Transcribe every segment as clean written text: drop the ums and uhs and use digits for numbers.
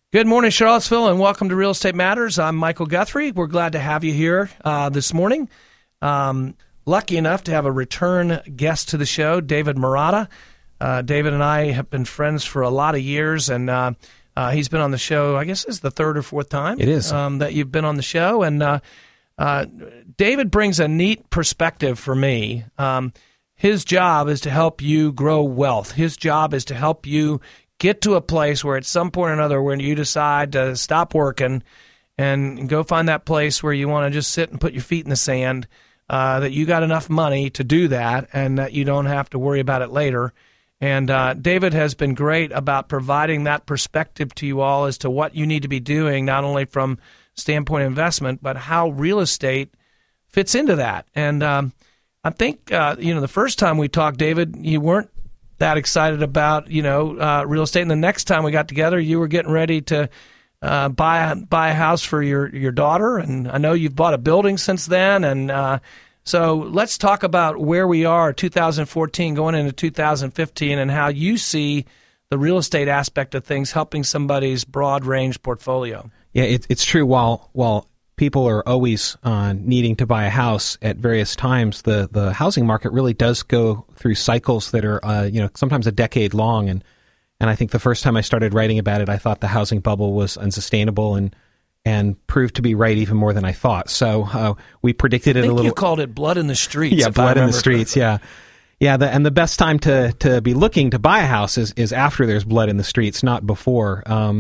Good morning, Charlottesville, and welcome to Real Estate Matters. I'm Michael Guthrie. We're glad to have you here this morning. Lucky enough to have a return guest to the show, David Marotta. David and I have been friends for a lot of years, and he's been on the show, I guess it's the third or fourth time. It is. That you've been on the show. And David brings a neat perspective for me. His job is to help you grow wealth. His job is to help you get to a place where at some point or another when you decide to stop working and go find that place where you want to just sit and put your feet in the sand, that you got enough money to do that and that you don't have to worry about it later. And David has been great about providing that perspective to you all as to what you need to be doing, not only from standpoint of investment, but how real estate fits into that. And I think, the first time we talked, David, you weren't that excited about, real estate. And the next time we got together, you were getting ready to buy a house for your daughter. And I know you've bought a building since then. And so let's talk about where we are, 2014 going into 2015, and how you see the real estate aspect of things helping somebody's broad range portfolio. Yeah, it's true. While people are always needing to buy a house at various times, the housing market really does go through cycles that are sometimes a decade long. And I think the first time I started writing about it, I thought the housing bubble was unsustainable and proved to be right even more than I thought. So we predicted it a little. You called it blood in the streets. Yeah, blood in the streets. Yeah. Yeah, and the best time to be looking to buy a house is after there's blood in the streets, not before.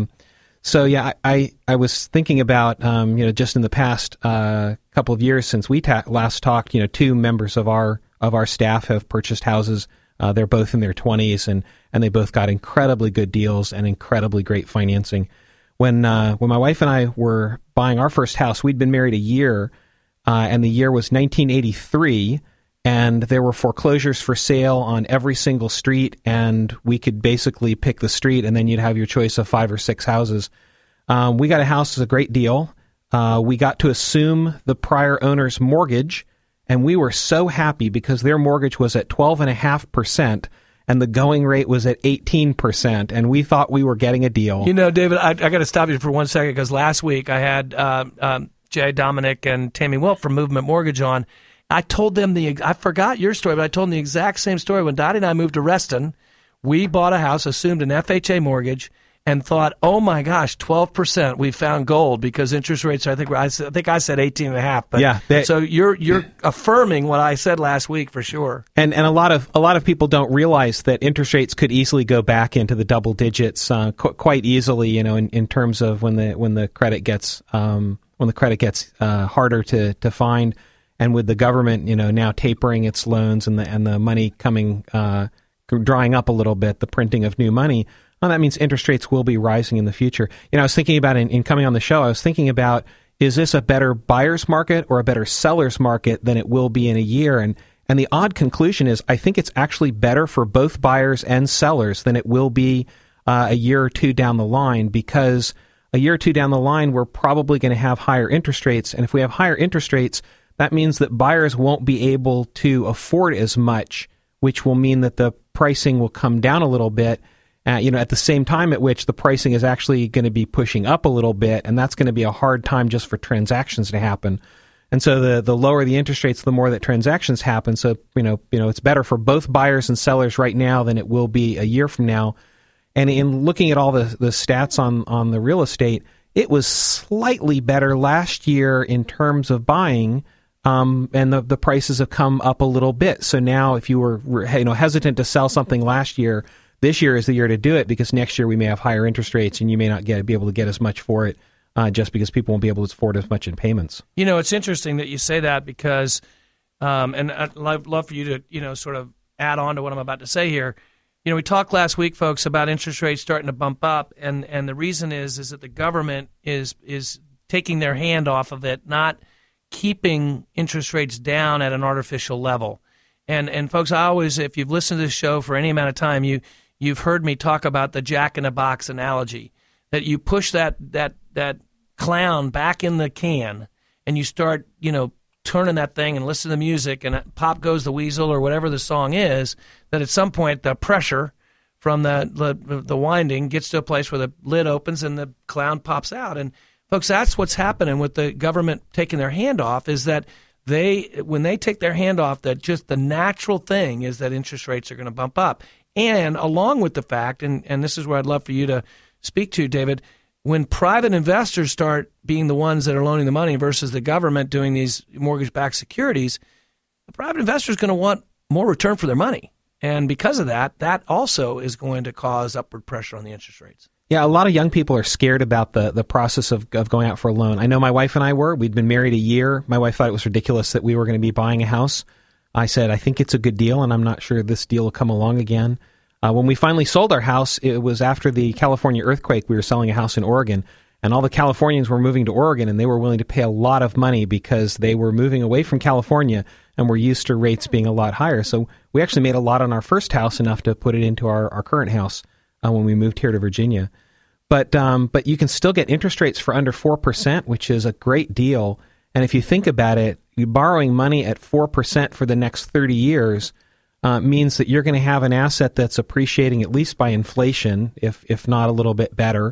So yeah, I was thinking about just in the past couple of years since we last talked, two members of our staff have purchased houses. They're both in their 20s and they both got incredibly good deals and incredibly great financing. When my wife and I were buying our first house, we'd been married a year, and the year was 1983. And there were foreclosures for sale on every single street, and we could basically pick the street, and then you'd have your choice of 5 or 6 houses. We got a house as a great deal. We got to assume the prior owner's mortgage, and we were so happy because their mortgage was at 12.5%, and the going rate was at 18%, and we thought we were getting a deal. David, I got to stop you for 1 second because last week I had Jay, Dominic, and Tammy Wilp from Movement Mortgage on. I told them I forgot your story, but I told them the exact same story. When Dottie and I moved to Reston, we bought a house, assumed an FHA mortgage, and thought, oh my gosh, 12%, we found gold because interest rates are, I think I said 18.5. But yeah. So you're affirming what I said last week for sure. And a lot of people don't realize that interest rates could easily go back into the double digits quite easily, in terms of when the credit gets harder to find. And with the government, now tapering its loans and the money coming, drying up a little bit, the printing of new money, well, that means interest rates will be rising in the future. I was thinking about in coming on the show, I was thinking about, is this a better buyer's market or a better seller's market than it will be in a year? And the odd conclusion is, I think it's actually better for both buyers and sellers than it will be a year or two down the line, because a year or two down the line, we're probably going to have higher interest rates. And if we have higher interest rates, that means that buyers won't be able to afford as much, which will mean that the pricing will come down a little bit, at the same time at which the pricing is actually going to be pushing up a little bit, and that's going to be a hard time just for transactions to happen. And so the lower the interest rates, the more that transactions happen. So, it's better for both buyers and sellers right now than it will be a year from now. And in looking at all the stats on the real estate, it was slightly better last year in terms of buying. And the prices have come up a little bit. So now if you were hesitant to sell something last year, this year is the year to do it, because next year we may have higher interest rates and you may not be able to get as much for it just because people won't be able to afford as much in payments. It's interesting that you say that because, and I'd love for you to, sort of add on to what I'm about to say here. We talked last week, folks, about interest rates starting to bump up, and the reason is that the government is taking their hand off of it, not keeping interest rates down at an artificial level. And folks, I always, if you've listened to this show for any amount of time, you've heard me talk about the jack-in-a-box analogy, that you push that clown back in the can and you start, turning that thing and listen to the music and pop goes the weasel or whatever the song is, that at some point the pressure from the winding, gets to a place where the lid opens and the clown pops out. And folks, that's what's happening with the government taking their hand off, is that when they take their hand off, that just the natural thing is that interest rates are going to bump up. And along with the fact, and this is where I'd love for you to speak to, David, when private investors start being the ones that are loaning the money versus the government doing these mortgage-backed securities, the private investor is going to want more return for their money. And because of that, that also is going to cause upward pressure on the interest rates. Yeah, a lot of young people are scared about the process of going out for a loan. I know my wife and I were. We'd been married a year. My wife thought it was ridiculous that we were going to be buying a house. I said, I think it's a good deal, and I'm not sure this deal will come along again. When we finally sold our house, it was after the California earthquake. We were selling a house in Oregon, and all the Californians were moving to Oregon, and they were willing to pay a lot of money because they were moving away from California and were used to rates being a lot higher. So we actually made a lot on our first house, enough to put it into our current house when we moved here to Virginia. But you can still get interest rates for under 4%, which is a great deal. And if you think about it, you borrowing money at 4% for the next 30 years means that you're going to have an asset that's appreciating at least by inflation, if not a little bit better,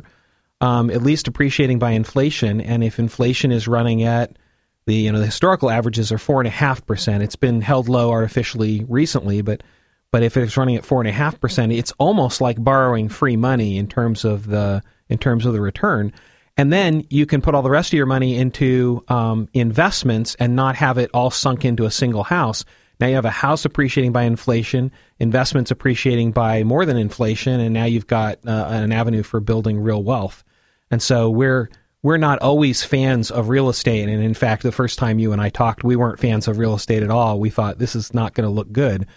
at least appreciating by inflation. And if inflation is running at the historical averages are 4.5%, it's been held low artificially recently, but if it's running at 4.5%, it's almost like borrowing free money in terms of the return. And then you can put all the rest of your money into investments and not have it all sunk into a single house. Now you have a house appreciating by inflation, investments appreciating by more than inflation, and now you've got an avenue for building real wealth. And so we're not always fans of real estate. And in fact, the first time you and I talked, we weren't fans of real estate at all. We thought this is not going to look good.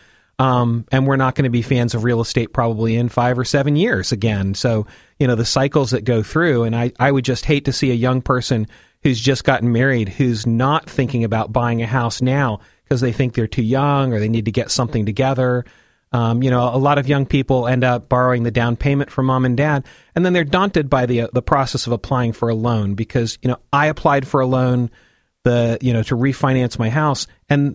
And we're not going to be fans of real estate probably in 5 or 7 years again. So, the cycles that go through, and I would just hate to see a young person who's just gotten married who's not thinking about buying a house now because they think they're too young or they need to get something together. A lot of young people end up borrowing the down payment from mom and dad, and then they're daunted by the process of applying for a loan because, I applied for a loan to refinance my house, and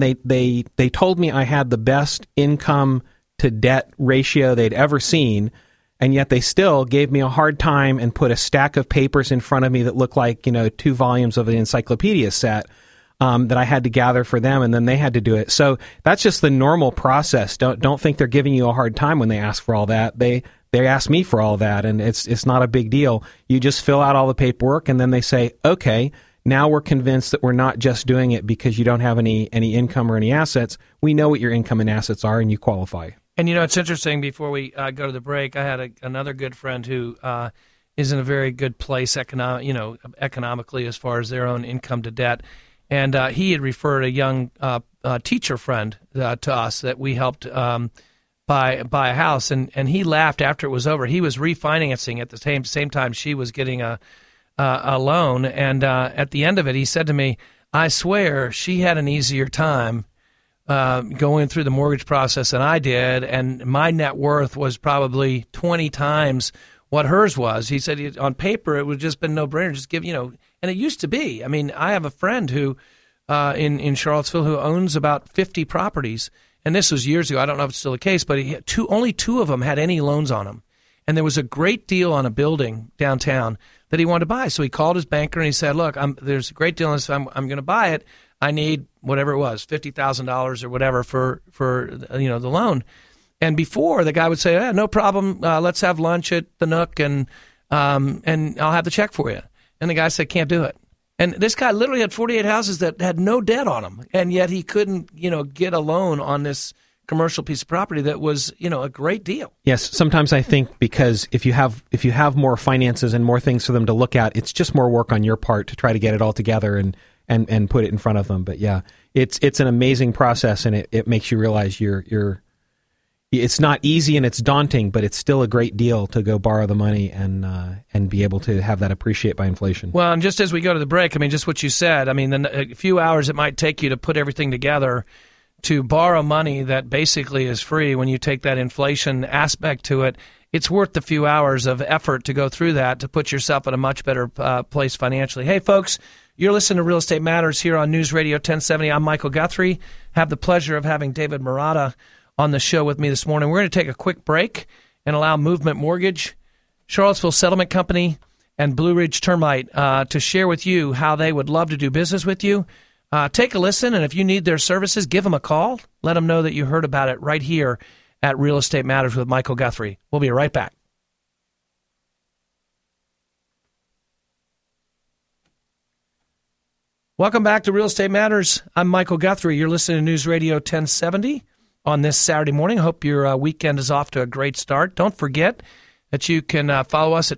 they told me I had the best income to debt ratio they'd ever seen, and yet they still gave me a hard time and put a stack of papers in front of me that looked like 2 volumes of an encyclopedia set that I had to gather for them, and then they had to do it. So that's just the normal process. Don't think they're giving you a hard time when they ask for all that. They ask me for all that, and it's not a big deal. You just fill out all the paperwork, and then they say, okay, now we're convinced that we're not just doing it because you don't have any income or any assets. We know what your income and assets are, and you qualify. And it's interesting. Before we go to the break, I had another good friend who is in a very good place economically as far as their own income to debt. And he had referred a young teacher friend to us that we helped buy a house, and he laughed after it was over. He was refinancing at the same time she was getting a loan, and at the end of it, he said to me, "I swear she had an easier time going through the mortgage process than I did, and my net worth was probably 20 times what hers was." He said, on paper, it would just been no-brainer. Just give, and it used to be. I mean, I have a friend who in Charlottesville who owns about 50 properties, and this was years ago. I don't know if it's still the case, but only 2 of them had any loans on them. And there was a great deal on a building downtown that he wanted to buy. So he called his banker and he said, "Look, there's a great deal on this. I'm going to buy it. I need whatever it was, $50,000 or whatever for the loan." And before, the guy would say, "No problem. Let's have lunch at the Nook and I'll have the check for you." And the guy said, "Can't do it." And this guy literally had 48 houses that had no debt on them, and yet he couldn't, get a loan on this commercial piece of property that was, a great deal. Yes, sometimes I think because if you have more finances and more things for them to look at, it's just more work on your part to try to get it all together and put it in front of them. But yeah, it's an amazing process, and it makes you realize it's not easy and it's daunting, but it's still a great deal to go borrow the money and be able to have that appreciate by inflation. Well, and just as we go to the break, just what you said, then a few hours it might take you to put everything together to borrow money that basically is free. When you take that inflation aspect to it, it's worth the few hours of effort to go through that to put yourself in a much better place financially. Hey, folks, you're listening to Real Estate Matters here on News Radio 1070. I'm Michael Guthrie. Have the pleasure of having David Marotta on the show with me this morning. We're going to take a quick break, and allow Movement Mortgage, Charlottesville Settlement Company, and Blue Ridge Termite to share with you how they would love to do business with you. Take a listen, and if you need their services, give them a call. Let them know that you heard about it right here at Real Estate Matters with Michael Guthrie. We'll be right back. Welcome back to Real Estate Matters. I'm Michael Guthrie. You're listening to News Radio 1070 on this Saturday morning. I hope your weekend is off to a great start. Don't forget that you can follow us at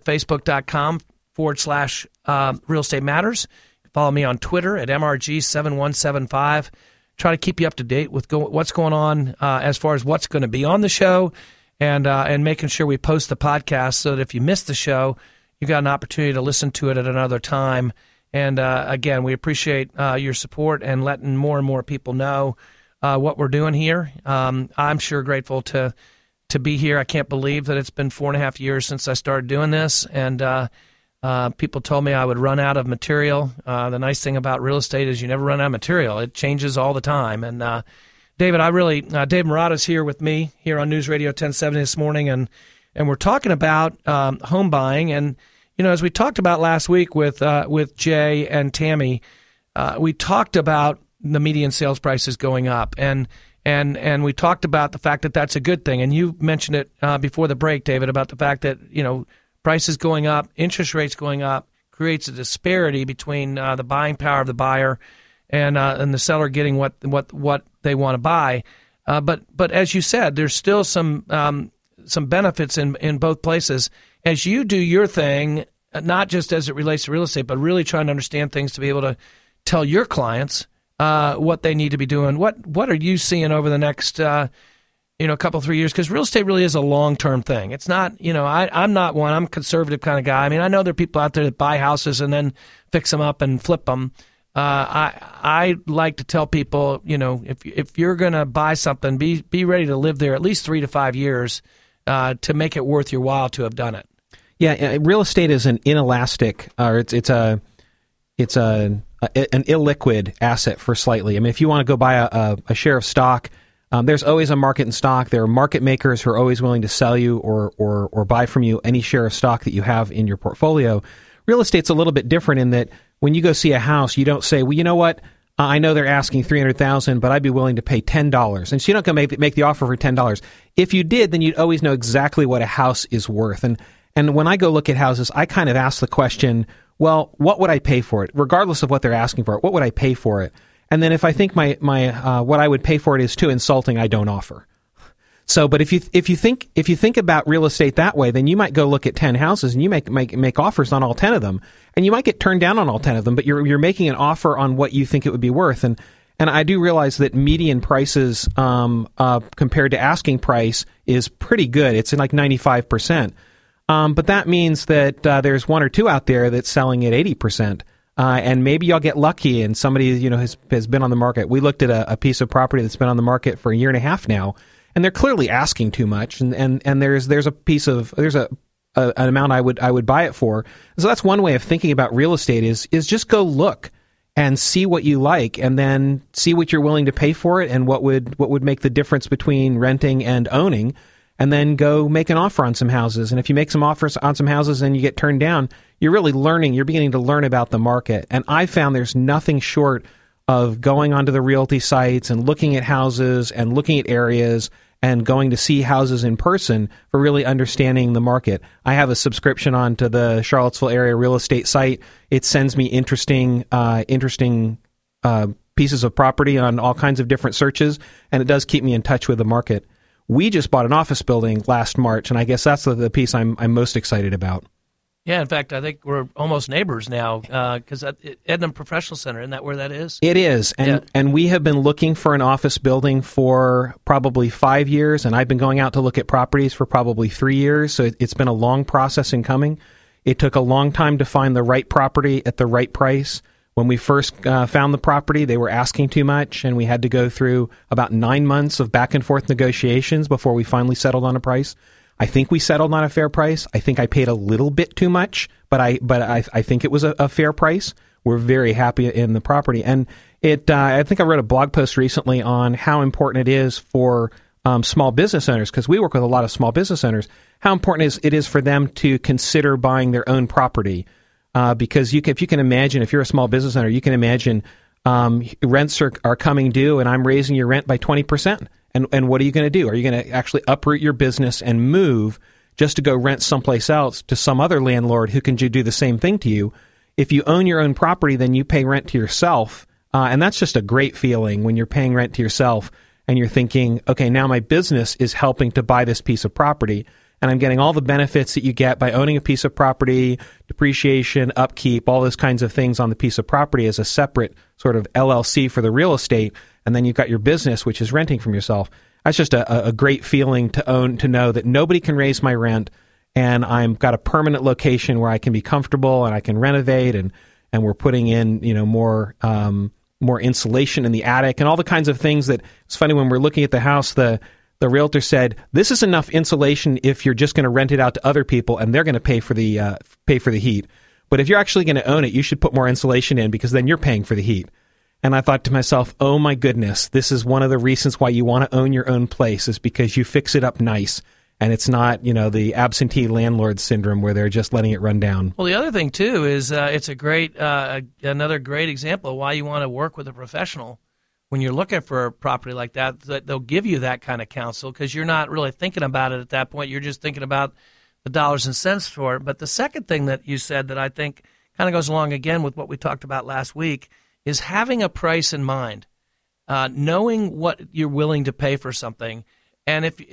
facebook.com/Real Estate Matters. Follow me on Twitter at MRG7175. Try to keep you up to date with what's going on as far as what's going to be on the show and making sure we post the podcast so that if you missed the show, you got an opportunity to listen to it at another time. And again, we appreciate your support and letting more and more people know what we're doing here. I'm sure grateful to be here. I can't believe that it's been 4.5 years since I started doing this, and people told me I would run out of material. The nice thing about real estate is you never run out of material. It changes all the time. And David, Dave Murata's here with me here on News Radio 1070 this morning, and we're talking about home buying. And as we talked about last week with Jay and Tammy, we talked about the median sales prices going up, and we talked about the fact that that's a good thing. And you mentioned it before the break, David, about the fact that prices going up, interest rates going up, creates a disparity between the buying power of the buyer and the seller getting what they want to buy. But as you said, there's still some benefits in both places. As you do your thing, not just as it relates to real estate, but really trying to understand things to be able to tell your clients what they need to be doing. What are you seeing over the next couple 3 years? Because real estate really is a long-term thing. It's not, I'm not one. I'm a conservative kind of guy. I mean, I know there are people out there that buy houses and then fix them up and flip them. I like to tell people, if you're going to buy something, be ready to live there at least 3 to 5 years to make it worth your while to have done it. Yeah, real estate is an inelastic, or it's an illiquid asset for slightly. I mean, if you want to go buy a share of stock, there's always a market in stock. There are market makers who are always willing to sell you or buy from you any share of stock that you have in your portfolio. Real estate's a little bit different in that when you go see a house, you don't say, well, you know what? I know they're asking $300,000, but I'd be willing to pay $10. And so you don't go make the offer for $10. If you did, then you'd always know exactly what a house is worth. And when I go look at houses, I kind of ask the question, well, what would I pay for it? Regardless of what they're asking for it, what would I pay for it? And then if I think my what I would pay for it is too insulting, I don't offer. So, but if you think about real estate that way, then you might go look at 10 houses and you make offers on all 10 of them, and you might get turned down on all 10 of them, but you're making an offer on what you think it would be worth. And I do realize that median prices compared to asking price is pretty good. It's in like 95%. But that means that there's one or two out there that's selling at 80%. And maybe y'all get lucky and somebody has been on the market. We looked at a piece of property that's been on the market for a year and a half now, and they're clearly asking too much. And there's an amount I would buy it for. So that's one way of thinking about real estate is just go look and see what you like, and then see what you're willing to pay for it and what would make the difference between renting and owning. And then go make an offer on some houses. And if you make some offers on some houses and you get turned down, you're really learning. You're beginning to learn about the market. And I found there's nothing short of going onto the realty sites and looking at houses and looking at areas and going to see houses in person for really understanding the market. I have a subscription onto the Charlottesville area real estate site. It sends me interesting pieces of property on all kinds of different searches, and it does keep me in touch with the market. We just bought an office building last March, and I guess that's the piece I'm most excited about. Yeah, in fact, I think we're almost neighbors now because Ednam Professional Center, isn't that where that is? It is, and we have been looking for an office building for probably 5 years, and I've been going out to look at properties for probably 3 years, so it's been a long process in coming. It took a long time to find the right property at the right price. When we first found the property, they were asking too much, and we had to go through about 9 months of back and forth negotiations before we finally settled on a price. I think we settled on a fair price. I think I paid a little bit too much, but I think it was a fair price. We're very happy in the property, and I think I wrote a blog post recently on how important it is for small business owners, because we work with a lot of small business owners, how important it is for them to consider buying their own property. Because if you can imagine, if you're a small business owner, you can imagine rents are coming due and I'm raising your rent by 20%. And what are you going to do? Are you going to actually uproot your business and move just to go rent someplace else to some other landlord who can do the same thing to you? If you own your own property, then you pay rent to yourself. And that's just a great feeling when you're paying rent to yourself and you're thinking, okay, now my business is helping to buy this piece of property. And I'm getting all the benefits that you get by owning a piece of property, depreciation, upkeep, all those kinds of things on the piece of property as a separate sort of LLC for the real estate. And then you've got your business, which is renting from yourself. That's just a great feeling to know that nobody can raise my rent, and I've got a permanent location where I can be comfortable and I can renovate, and we're putting in more insulation in the attic and all the kinds of things that it's funny when we're looking at the house. The realtor said, this is enough insulation if you're just going to rent it out to other people and they're going to pay for the heat. But if you're actually going to own it, you should put more insulation in because then you're paying for the heat. And I thought to myself, oh my goodness, this is one of the reasons why you want to own your own place, is because you fix it up nice. And it's not, the absentee landlord syndrome where they're just letting it run down. Well, the other thing, too, is it's a great another great example of why you want to work with a professional. When you're looking for a property like that, they'll give you that kind of counsel because you're not really thinking about it at that point. You're just thinking about the dollars and cents for it. But the second thing that you said that I think kind of goes along again with what we talked about last week is having a price in mind, knowing what you're willing to pay for something. And if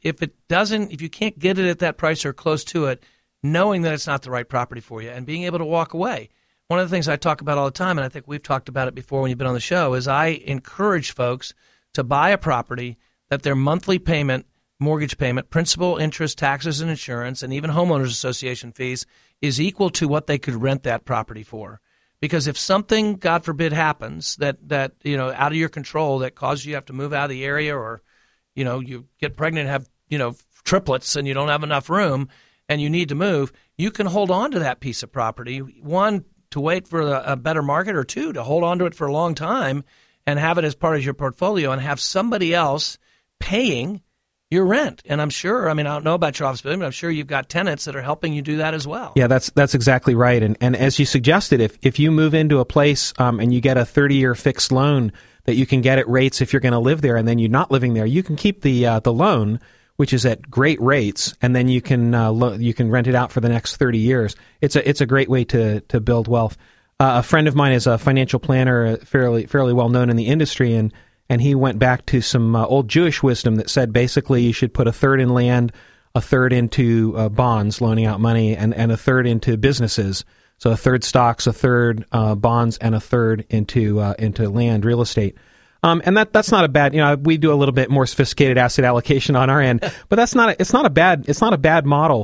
you can't get it at that price or close to it, knowing that it's not the right property for you and being able to walk away. One of the things I talk about all the time, and I think we've talked about it before when you've been on the show, is I encourage folks to buy a property that their monthly payment, mortgage payment, principal, interest, taxes, and insurance, and even homeowners association fees is equal to what they could rent that property for. Because if something, God forbid, happens that out of your control that causes you to have to move out of the area, or you get pregnant and have triplets and you don't have enough room and you need to move, you can hold on to that piece of property. One, to wait for a better market, or two, to hold on to it for a long time and have it as part of your portfolio and have somebody else paying your rent. And I'm sure, I don't know about your office building, but I'm sure you've got tenants that are helping you do that as well. Yeah, that's exactly right. And as you suggested, if you move into a place and you get a 30-year fixed loan that you can get at rates if you're going to live there, and then you're not living there, you can keep the loan, which is at great rates, and then you can rent it out for the next 30 years. It's a great way to build wealth. A friend of mine is a financial planner, fairly well known in the industry, and he went back to some old Jewish wisdom that said basically you should put a third in land, a third into bonds, loaning out money, and a third into businesses. So a third stocks, a third bonds, and a third into land, real estate. And that's not a bad, we do a little bit more sophisticated asset allocation on our end, but it's not a bad model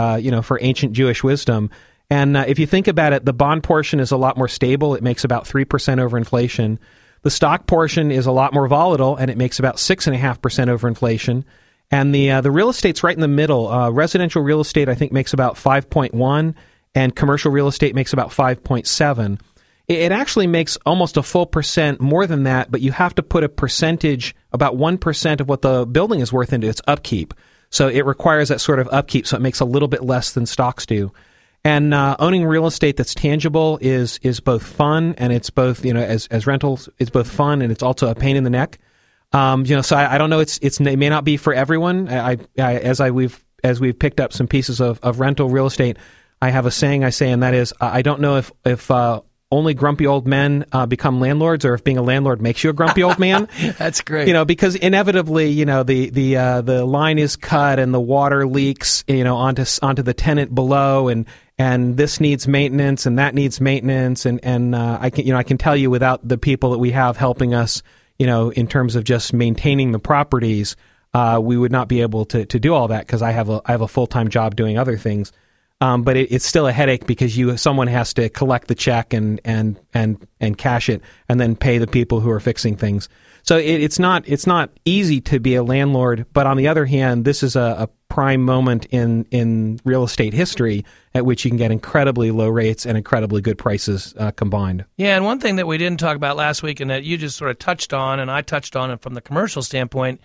for ancient Jewish wisdom. And if you think about it, the bond portion is a lot more stable. It makes about 3% over inflation. The stock portion is a lot more volatile, and it makes about 6.5% over inflation. And the real estate's right in the middle. Residential real estate, I think, makes about 5.1, and commercial real estate makes about 5.7. It actually makes almost a full percent more than that, but you have to put a percentage, about 1% of what the building is worth, into its upkeep. So it requires that sort of upkeep, so it makes a little bit less than stocks do. And owning real estate that's tangible is both fun, and it's both, as rentals, it's both fun and it's also a pain in the neck. So I don't know, it may not be for everyone. As we've picked up some pieces of rental real estate, I have a saying I say, and that is, I don't know if only grumpy old men become landlords, or if being a landlord makes you a grumpy old man. That's great. Because inevitably, the line is cut and the water leaks, onto the tenant below, and this needs maintenance and that needs maintenance, and I can tell you, without the people that we have helping us, in terms of just maintaining the properties, we would not be able to do all that, because I have a full-time job doing other things. But it's still a headache because someone has to collect the check and cash it, and then pay the people who are fixing things. So it's not easy to be a landlord. But on the other hand, this is a prime moment in real estate history at which you can get incredibly low rates and incredibly good prices combined. Yeah, and one thing that we didn't talk about last week, and that you just sort of touched on, and I touched on it from the commercial standpoint,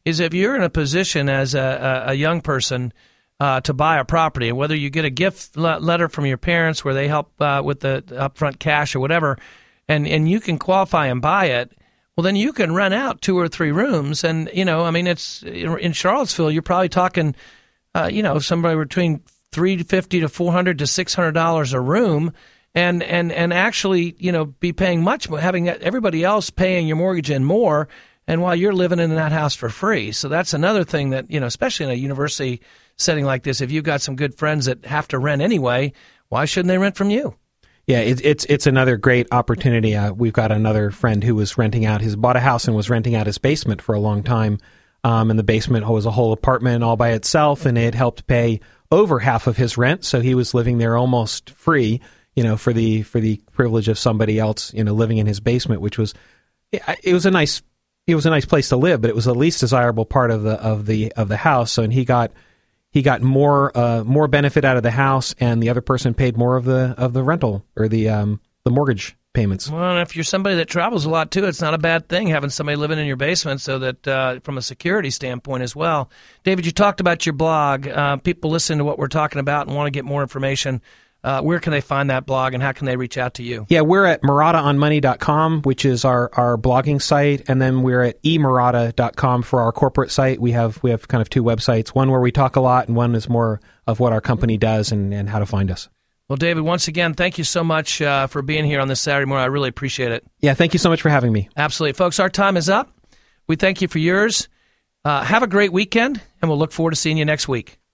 is if you're in a position as a young person to buy a property, whether you get a gift letter from your parents where they help with the upfront cash or whatever, and you can qualify and buy it, well, then you can rent out 2 or 3 rooms. And, it's in Charlottesville, you're probably talking, somebody between $350 to $400 to $600 a room. And actually, be paying much more, having everybody else paying your mortgage and more, and while you're living in that house for free. So that's another thing that, especially in a university setting like this, if you've got some good friends that have to rent anyway, why shouldn't they rent from you? Yeah, it's another great opportunity. We've got another friend who was bought a house and was renting out his basement for a long time. And the basement was a whole apartment all by itself, and it helped pay over half of his rent. So he was living there almost free, for the privilege of somebody else, living in his basement, which was, it was a nice place to live, but it was the least desirable part of the house. So, and he got more benefit out of the house, and the other person paid more of the rental or the mortgage payments. Well, and if you're somebody that travels a lot too, it's not a bad thing having somebody living in your basement, so that from a security standpoint as well. David, you talked about your blog. People listen to what we're talking about and want to get more information. Where can they find that blog, and how can they reach out to you? Yeah, we're at MurataOnMoney.com, which is our blogging site, and then we're at eMurata.com for our corporate site. We have kind of 2 websites, one where we talk a lot, and one is more of what our company does and how to find us. Well, David, once again, thank you so much for being here on this Saturday morning. I really appreciate it. Yeah, thank you so much for having me. Absolutely. Folks, our time is up. We thank you for yours. Have a great weekend, and we'll look forward to seeing you next week.